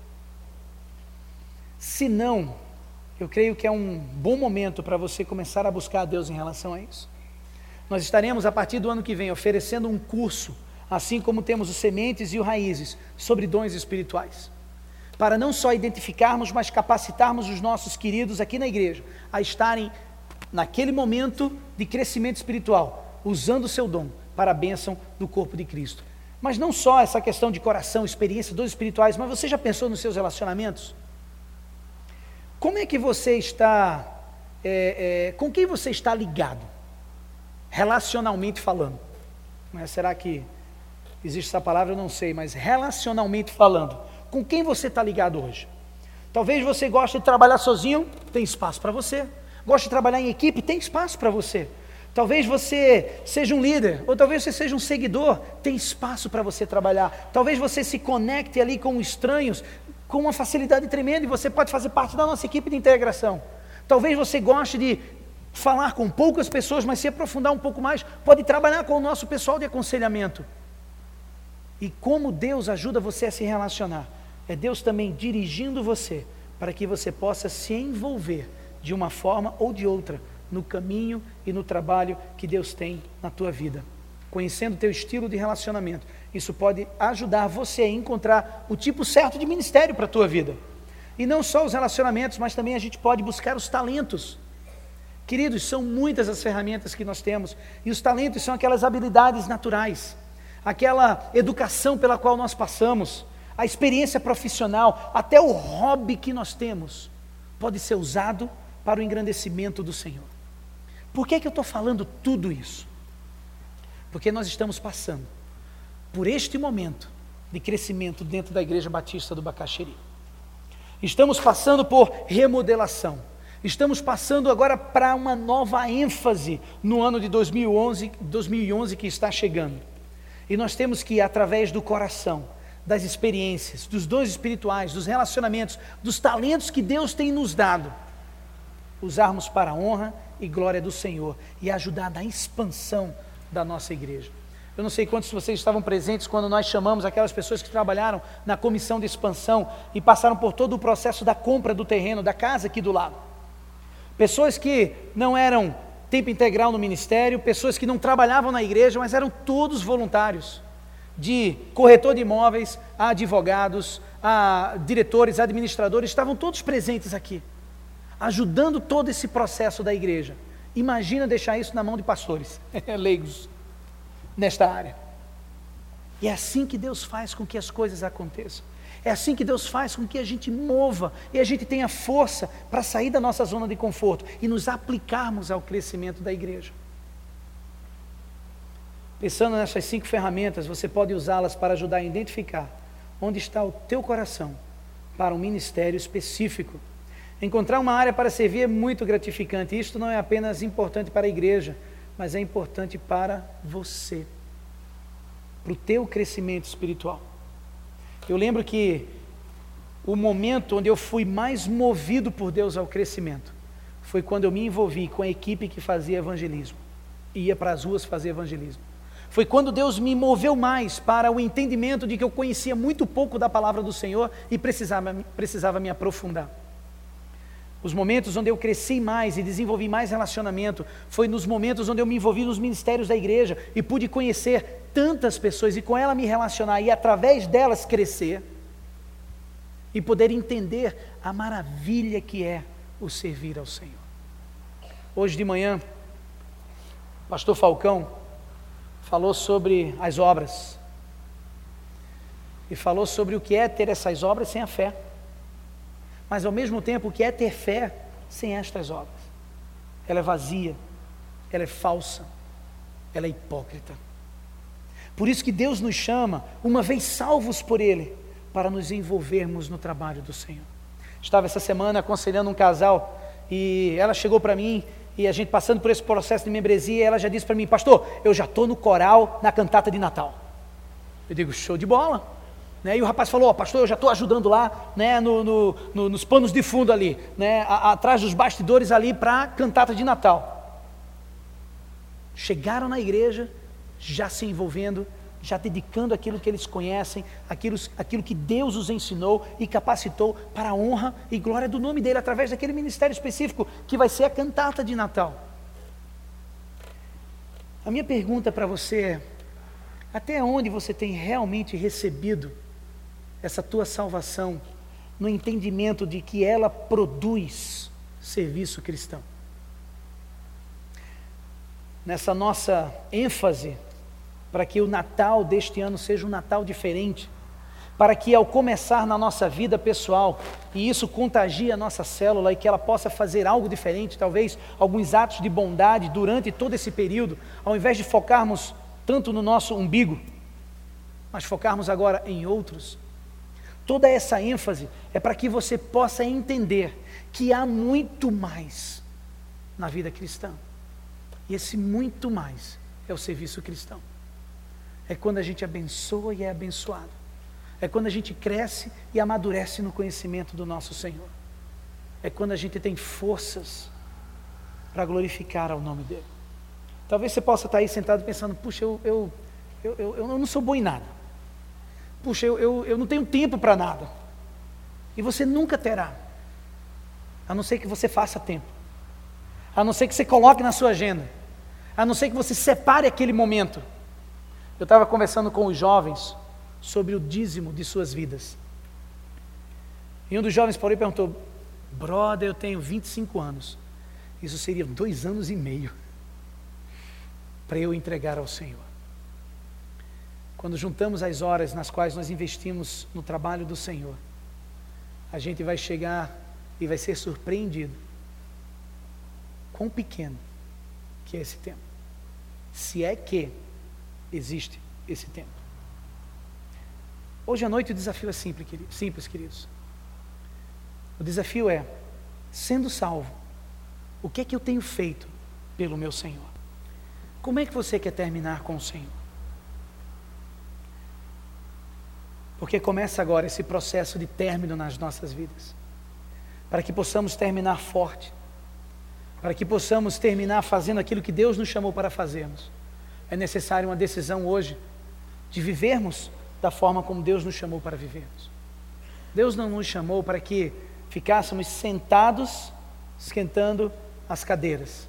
Se não, eu creio que é um bom momento para você começar a buscar a Deus em relação a isso. Nós estaremos, a partir do ano que vem, oferecendo um curso, assim como temos os sementes e os raízes, sobre dons espirituais. para não só identificarmos, mas capacitarmos os nossos queridos aqui na igreja a estarem naquele momento de crescimento espiritual, usando o seu dom para a bênção do corpo de Cristo. Mas não só essa questão de coração, experiência, dons espirituais, mas você já pensou nos seus relacionamentos? Como é que você está, é, é, com quem você está ligado, relacionalmente falando? Mas será que existe essa palavra? Eu não sei, mas relacionalmente falando, com quem você está ligado hoje? Talvez você goste de trabalhar sozinho, tem espaço para você. Gosta de trabalhar em equipe, tem espaço para você. Talvez você seja um líder, ou talvez você seja um seguidor, tem espaço para você trabalhar. Talvez você se conecte ali com estranhos com uma facilidade tremenda e você pode fazer parte da nossa equipe de integração. Talvez você goste de falar com poucas pessoas, mas se aprofundar um pouco mais, pode trabalhar com o nosso pessoal de aconselhamento. E como Deus ajuda você a se relacionar? É Deus também dirigindo você para que você possa se envolver de uma forma ou de outra no caminho e no trabalho que Deus tem na tua vida. Conhecendo o teu estilo de relacionamento, isso pode ajudar você a encontrar o tipo certo de ministério para a tua vida. E não só os relacionamentos, mas também a gente pode buscar os talentos. Queridos, são muitas as ferramentas que nós temos, e os talentos são aquelas habilidades naturais, aquela educação pela qual nós passamos, a experiência profissional, até o hobby que nós temos, pode ser usado para o engrandecimento do Senhor. Por que que eu estou falando tudo isso? Porque nós estamos passando por este momento de crescimento dentro da Igreja Batista do Bacaxeri. Estamos passando por remodelação. Estamos passando agora para uma nova ênfase no ano de dois mil e onze que está chegando. E nós temos que, através do coração, das experiências, dos dons espirituais, dos relacionamentos, dos talentos que Deus tem nos dado, usarmos para a honra e glória do Senhor e ajudar na expansão da nossa igreja. Eu não sei quantos de vocês estavam presentes quando nós chamamos aquelas pessoas que trabalharam na comissão de expansão e passaram por todo o processo da compra do terreno, da casa aqui do lado. Pessoas que não eram tempo integral no ministério, pessoas que não trabalhavam na igreja, mas eram todos voluntários, de corretor de imóveis, a advogados, a diretores, administradores, estavam todos presentes aqui, ajudando todo esse processo da igreja. Imagina deixar isso na mão de pastores, leigos, nesta área. E é assim que Deus faz com que as coisas aconteçam. É assim que Deus faz com que a gente mova e a gente tenha força para sair da nossa zona de conforto e nos aplicarmos ao crescimento da igreja. Pensando nessas cinco ferramentas, você pode usá-las para ajudar a identificar onde está o teu coração para um ministério específico. Encontrar uma área para servir é muito gratificante. Isto não é apenas importante para a igreja, mas é importante para você, para o teu crescimento espiritual. Eu lembro que o momento onde eu fui mais movido por Deus ao crescimento foi quando eu me envolvi com a equipe que fazia evangelismo, ia para as ruas fazer evangelismo. Foi quando Deus me moveu mais para o entendimento de que eu conhecia muito pouco da palavra do Senhor e precisava, precisava me aprofundar. Os momentos onde eu cresci mais e desenvolvi mais relacionamento foi nos momentos onde eu me envolvi nos ministérios da igreja e pude conhecer tantas pessoas e com ela me relacionar e através delas crescer e poder entender a maravilha que é o servir ao Senhor. Hoje de manhã, o pastor Falcão falou sobre as obras e falou sobre o que é ter essas obras sem a fé. Mas ao mesmo tempo, o que é ter fé sem estas obras? Ela é vazia, ela é falsa, ela é hipócrita. Por isso que Deus nos chama, uma vez salvos por Ele, para nos envolvermos no trabalho do Senhor. Estava essa semana aconselhando um casal e ela chegou para mim e a gente passando por esse processo de membresia, ela já disse para mim: pastor, eu já estou no coral na cantata de Natal. Eu digo, show de bola. Né? E o rapaz falou: oh, pastor, eu já estou ajudando lá, né, no, no, no, nos panos de fundo ali, né, a, atrás dos bastidores ali para a cantata de Natal. Chegaram na igreja, já se envolvendo, já dedicando aquilo que eles conhecem, aquilo, aquilo que Deus os ensinou e capacitou para a honra e glória do nome dele, através daquele ministério específico que vai ser a cantata de Natal. A minha pergunta para você é: até onde você tem realmente recebido essa tua salvação no entendimento de que ela produz serviço cristão. Nessa nossa ênfase para que o Natal deste ano seja um Natal diferente, para que ao começar na nossa vida pessoal, e isso contagie a nossa célula e que ela possa fazer algo diferente, talvez alguns atos de bondade durante todo esse período, ao invés de focarmos tanto no nosso umbigo, mas focarmos agora em outros. Toda essa ênfase é para que você possa entender que há muito mais na vida cristã. E esse muito mais é o serviço cristão. É quando a gente abençoa e é abençoado. É quando a gente cresce e amadurece no conhecimento do nosso Senhor. É quando a gente tem forças para glorificar ao nome dEle. Talvez você possa estar aí sentado pensando, puxa, eu, eu, eu, eu, eu não sou bom em nada. Puxa, eu, eu, eu não tenho tempo para nada. E você nunca terá. A não ser que você faça tempo. A não ser que você coloque na sua agenda. A não ser que você separe aquele momento. Eu estava conversando com os jovens sobre o dízimo de suas vidas. E um dos jovens parou e perguntou, brother, eu tenho vinte e cinco anos. Isso seria dois anos e meio para eu entregar ao Senhor. Quando juntamos as horas nas quais nós investimos no trabalho do Senhor, a gente vai chegar e vai ser surpreendido quão pequeno que é esse tempo. Se é que existe esse tempo. Hoje à noite o desafio é simples, queridos. Simples, queridos. O desafio é, sendo salvo, o que é que eu tenho feito pelo meu Senhor? Como é que você quer terminar com o Senhor? Porque começa agora esse processo de término nas nossas vidas. Para que possamos terminar forte. Para que possamos terminar fazendo aquilo que Deus nos chamou para fazermos. É necessário uma decisão hoje de vivermos da forma como Deus nos chamou para vivermos. Deus não nos chamou para que ficássemos sentados, esquentando as cadeiras.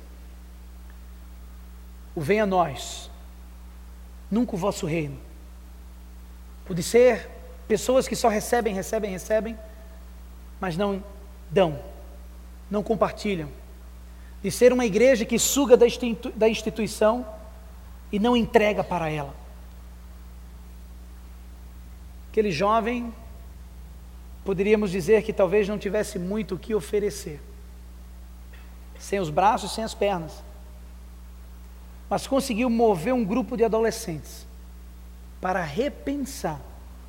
O venha a nós, nunca o vosso reino. O de ser pessoas que só recebem, recebem, recebem, mas não dão, não compartilham. De ser uma igreja que suga da, institu- da instituição e não entrega para ela. Aquele jovem, poderíamos dizer que talvez não tivesse muito o que oferecer. Sem os braços, sem as pernas. Mas conseguiu mover um grupo de adolescentes para repensar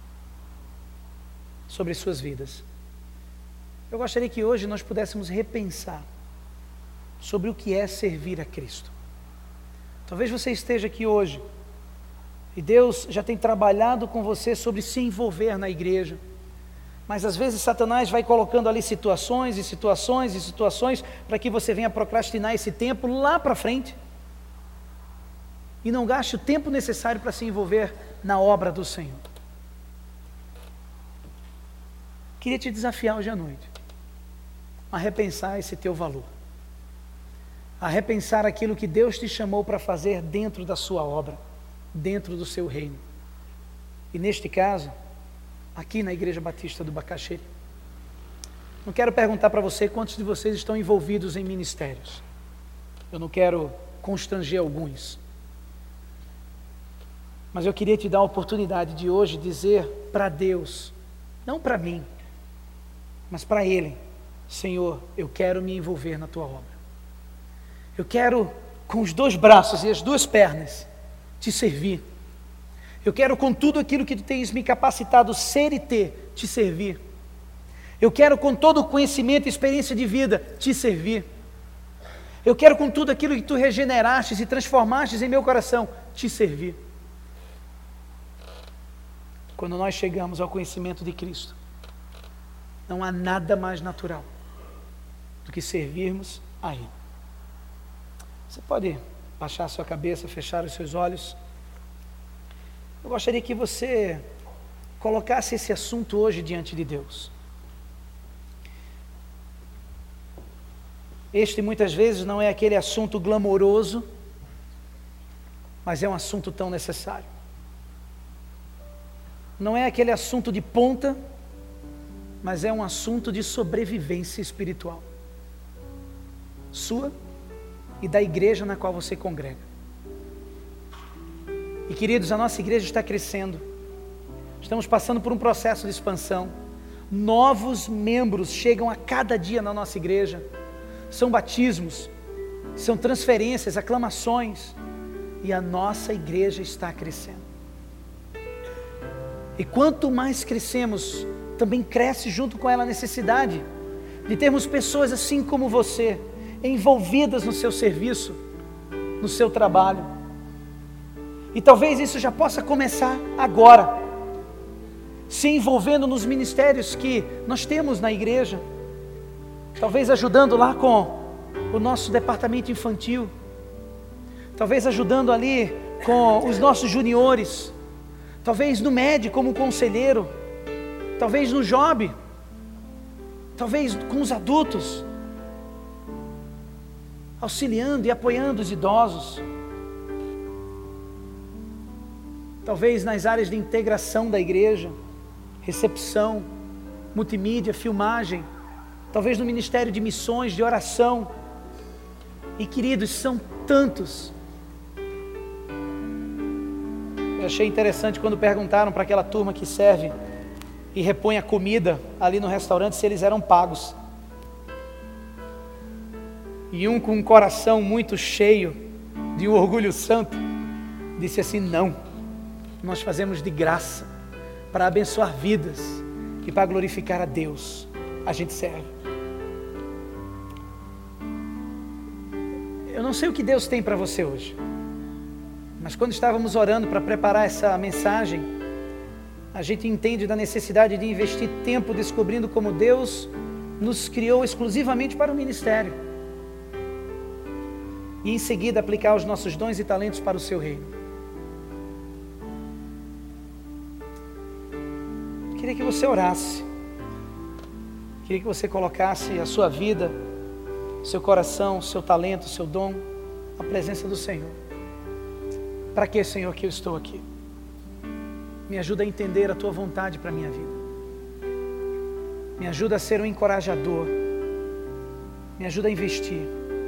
sobre suas vidas. Eu gostaria que hoje nós pudéssemos repensar sobre o que é servir a Cristo. Talvez você esteja aqui hoje e Deus já tem trabalhado com você sobre se envolver na igreja, mas às vezes Satanás vai colocando ali situações e situações e situações para que você venha procrastinar esse tempo lá para frente e não gaste o tempo necessário para se envolver na obra do Senhor. Queria te desafiar hoje à noite a repensar esse teu valor, a repensar aquilo que Deus te chamou para fazer dentro da sua obra, dentro do seu reino. E neste caso, aqui na Igreja Batista do Bacaxeri. Não quero perguntar para você quantos de vocês estão envolvidos em ministérios. Eu não quero constranger alguns. Mas eu queria te dar a oportunidade de hoje dizer para Deus, não para mim, mas para Ele, Senhor, eu quero me envolver na Tua obra. Eu quero, com os dois braços e as duas pernas, te servir. Eu quero, com tudo aquilo que Tu tens me capacitado ser e ter, te servir. Eu quero, com todo o conhecimento e experiência de vida, te servir. Eu quero, com tudo aquilo que Tu regenerastes e transformastes em meu coração, te servir. Quando nós chegamos ao conhecimento de Cristo, não há nada mais natural do que servirmos a Ele. Você pode baixar a sua cabeça, fechar os seus olhos. Eu gostaria que você colocasse esse assunto hoje diante de Deus. Este muitas vezes não é aquele assunto glamouroso, mas é um assunto tão necessário. Não é aquele assunto de ponta, mas é um assunto de sobrevivência espiritual, sua e da igreja na qual você congrega. E queridos, a nossa igreja está crescendo, estamos passando por um processo de expansão, novos membros chegam a cada dia na nossa igreja, são batismos, são transferências, aclamações, e a nossa igreja está crescendo. E quanto mais crescemos, também cresce junto com ela a necessidade de termos pessoas assim como você, envolvidas no seu serviço, no seu trabalho. E talvez isso já possa começar agora, se envolvendo nos ministérios que nós temos na igreja, talvez ajudando lá com o nosso departamento infantil, talvez ajudando ali com os nossos juniores, talvez no M E D como conselheiro, talvez no Job, talvez com os adultos, auxiliando e apoiando os idosos, talvez nas áreas de integração da igreja, recepção, multimídia, filmagem, talvez no ministério de missões, de oração. E queridos, são tantos. Eu achei interessante quando perguntaram para aquela turma que serve e repõe a comida ali no restaurante se eles eram pagos. E um com um coração muito cheio de um orgulho santo disse assim: não, nós fazemos de graça para abençoar vidas e para glorificar a Deus, a gente serve. Eu não sei o que Deus tem para você hoje, mas quando estávamos orando para preparar essa mensagem, a gente entende da necessidade de investir tempo descobrindo como Deus nos criou exclusivamente para o ministério e em seguida aplicar os nossos dons e talentos para o seu reino. Queria que você orasse, queria que você colocasse a sua vida, seu coração, seu talento, seu dom, à presença do Senhor. Para que, Senhor, que eu estou aqui? Me ajuda a entender a Tua vontade para a minha vida. Me ajuda a ser um encorajador. Me ajuda a investir.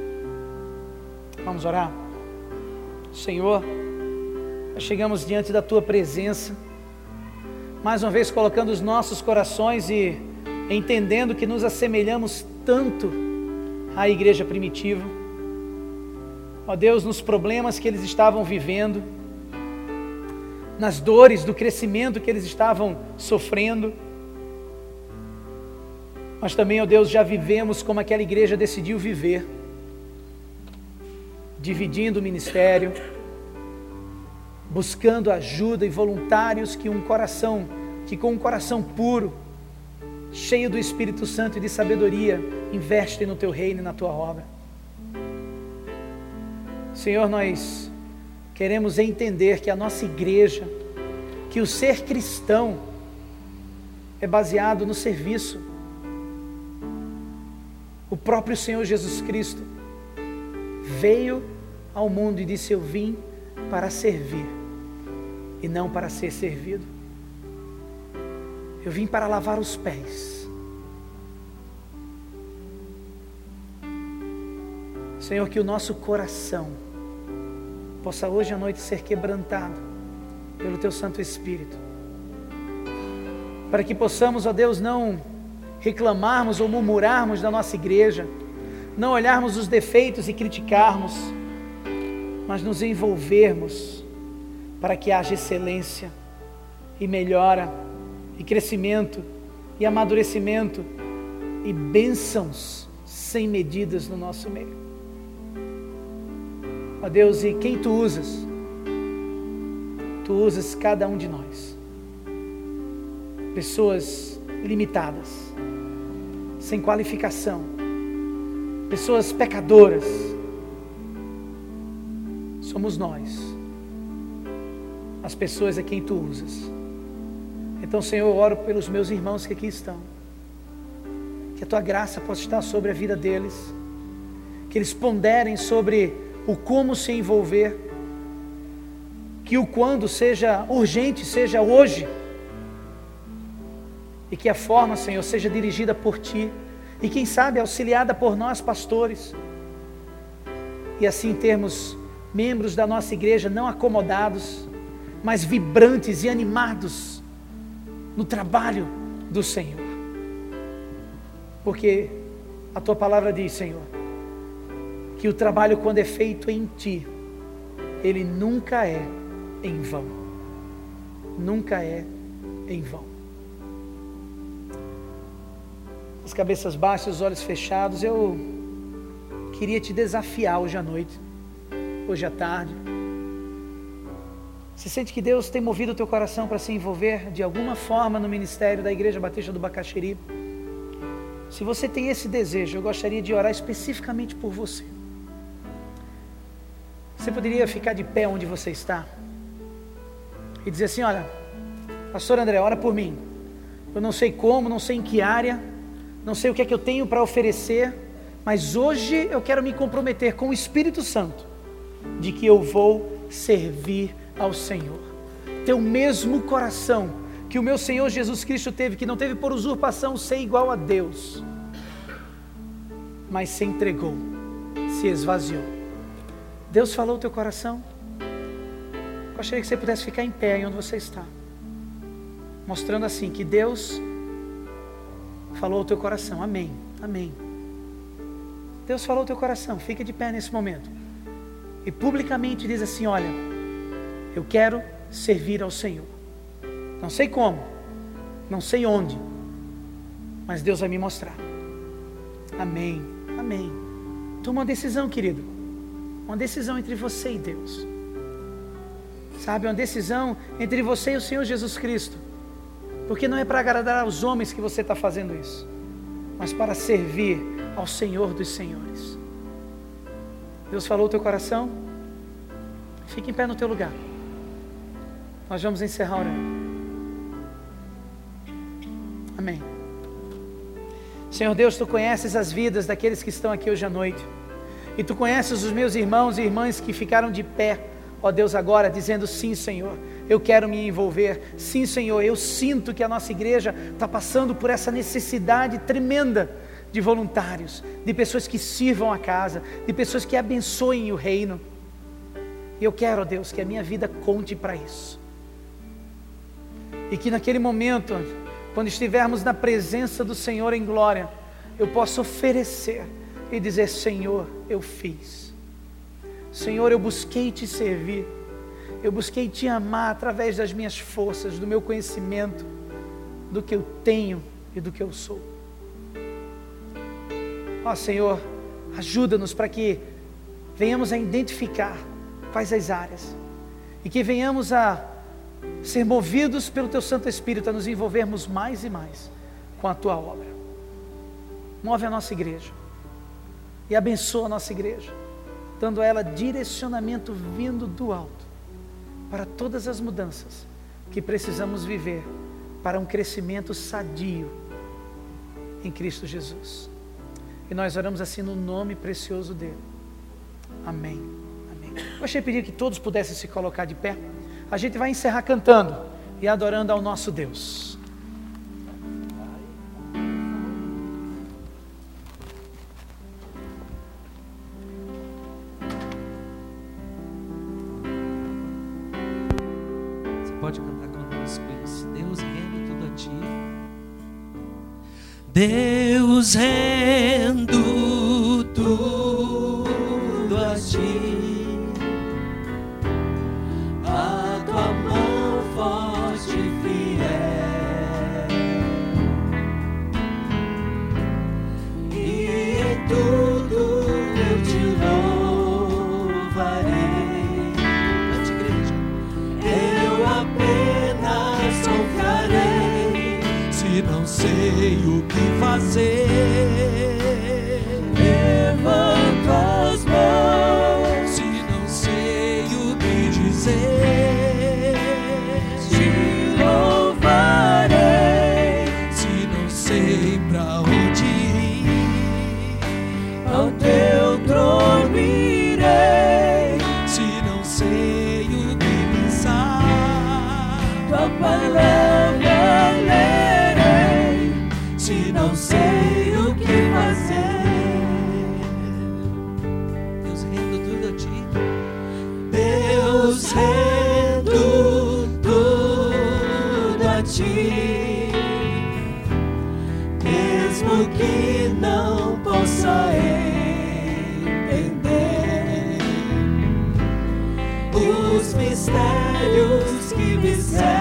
Vamos orar? Senhor, nós chegamos diante da Tua presença, mais uma vez colocando os nossos corações e entendendo que nos assemelhamos tanto à igreja primitiva. Ó Deus, nos problemas que eles estavam vivendo, nas dores do crescimento que eles estavam sofrendo, mas também, ó Deus, já vivemos como aquela igreja decidiu viver, dividindo o ministério, buscando ajuda e voluntários que um coração, que com um coração puro, cheio do Espírito Santo e de sabedoria, investem no Teu reino e na Tua obra. Senhor, nós queremos entender que a nossa igreja, que o ser cristão é baseado no serviço. O próprio Senhor Jesus Cristo veio ao mundo e disse: eu vim para servir e não para ser servido. Eu vim para lavar os pés. Senhor, que o nosso coração possa hoje à noite ser quebrantado pelo Teu Santo Espírito, para que possamos, ó Deus, não reclamarmos ou murmurarmos da nossa igreja, não olharmos os defeitos e criticarmos, mas nos envolvermos para que haja excelência e melhora e crescimento e amadurecimento e bênçãos sem medidas no nosso meio. Ó Deus, e quem Tu usas? Tu usas cada um de nós, pessoas limitadas, sem qualificação, pessoas pecadoras. Somos nós, as pessoas a quem Tu usas. Então, Senhor, eu oro pelos meus irmãos que aqui estão, que a Tua graça possa estar sobre a vida deles, que eles ponderem sobre o como se envolver, que o quando seja urgente, seja hoje, e que a forma, Senhor, seja dirigida por Ti, e quem sabe auxiliada por nós, pastores, e assim termos membros da nossa igreja não acomodados, mas vibrantes e animados no trabalho do Senhor. Porque a Tua palavra diz, Senhor, que o trabalho, quando é feito em Ti, ele nunca é em vão. Nunca é em vão. As cabeças baixas, os olhos fechados, eu queria te desafiar hoje à noite, hoje à tarde. Você sente que Deus tem movido o teu coração para se envolver de alguma forma no ministério da Igreja Batista do Bacaxiri? Se você tem esse desejo, eu gostaria de orar especificamente por você. Você poderia ficar de pé onde você está e dizer assim: olha, pastor André, ora por mim. Eu não sei como, não sei em que área, não sei o que é que eu tenho para oferecer, mas hoje eu quero me comprometer com o Espírito Santo de que eu vou servir ao Senhor. Ter o mesmo coração que o meu Senhor Jesus Cristo teve, que não teve por usurpação ser igual a Deus, mas se entregou, se esvaziou. Deus falou o teu coração? Gostaria que você pudesse ficar em pé aí onde você está, mostrando assim que Deus falou o teu coração. Amém, amém. Deus falou o teu coração. Fica de pé nesse momento e publicamente diz assim: olha, eu quero servir ao Senhor. Não sei como, não sei onde, mas Deus vai me mostrar. Amém, amém. Toma uma decisão, querido. Uma decisão entre você e Deus. Sabe, uma decisão entre você e o Senhor Jesus Cristo. Porque não é para agradar aos homens que você está fazendo isso, mas para servir ao Senhor dos Senhores. Deus falou o teu coração? Fique em pé no teu lugar. Nós vamos encerrar orando. Amém. Senhor Deus, Tu conheces as vidas daqueles que estão aqui hoje à noite. E Tu conheces os meus irmãos e irmãs que ficaram de pé, ó Deus, agora, dizendo: sim, Senhor, eu quero me envolver. Sim, Senhor, eu sinto que a nossa igreja está passando por essa necessidade tremenda de voluntários, de pessoas que sirvam a casa, de pessoas que abençoem o reino. E eu quero, ó Deus, que a minha vida conte para isso. E que naquele momento, quando estivermos na presença do Senhor em glória, eu possa oferecer e dizer: Senhor, eu fiz. Senhor, eu busquei Te servir. Eu busquei Te amar através das minhas forças, do meu conhecimento, do que eu tenho e do que eu sou. Ó Senhor, ajuda-nos para que venhamos a identificar quais as áreas e que venhamos a ser movidos pelo Teu Santo Espírito a nos envolvermos mais e mais com a Tua obra. Move a nossa igreja e abençoa a nossa igreja, dando a ela direcionamento vindo do alto para todas as mudanças que precisamos viver para um crescimento sadio em Cristo Jesus. E nós oramos assim no nome precioso dele. Amém. Amém. Eu gostaria de pedir que todos pudessem se colocar de pé. A gente vai encerrar cantando e adorando ao nosso Deus. Pode cantar conosco isso. Deus, rendo tudo a Ti. Deus, rendo tudo a Ti. A Tua mão forte e fiel, e em tudo eu Te louvarei. Não sei o que fazer, levanto as mãos. Se não sei o que dizer, Te louvarei. Se não sei pra onde ir, ao Teu trono irei. Se não sei o que pensar, Tua palavra lerei. mistérios que me cercam.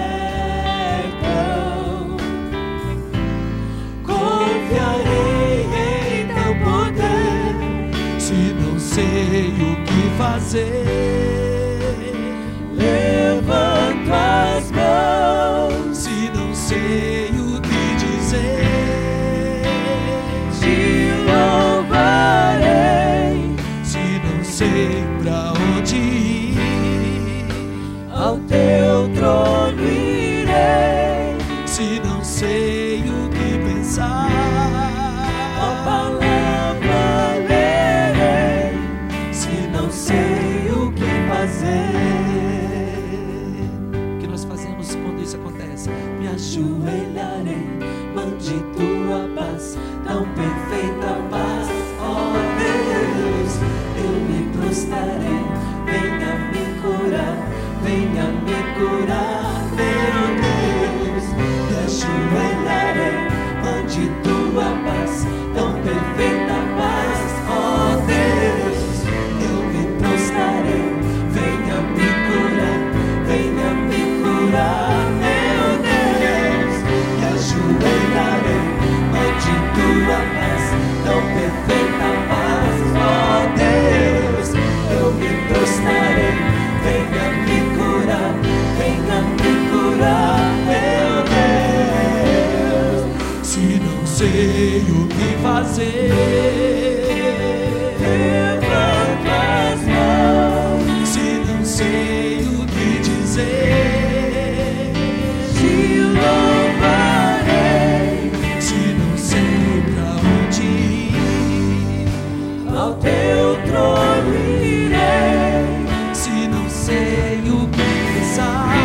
Confiarei em teu poder, se não sei o que fazer. Levanto as mãos, se não sei o que dizer. Te louvarei, se não sei pra onde ir. Ao teu trono irei, se não sei o que pensar. A palavra lerei, se não sei o que fazer. O que nós fazemos quando isso acontece? Me ajoelharei, mande tua paz, tão perfeita paz. Ó Deus, eu me prostrarei, venha me curar, venha me curar, meu Deus. Me ajoelharei, mande tua paz, tão perfeita paz. Ó Deus, eu me prostrarei, venha me curar, venha me curar, meu Deus. Me ajoelharei, mande tua paz, tão perfeita paz. Ó Deus, eu me prostrarei, venha me curar, venha me curar, meu Deus. Se não sei o que fazer, levanto as mãos, se não sei o que dizer. Te louvarei, se não sei pra onde ir. Ao teu trono irei, se não sei o que pensar.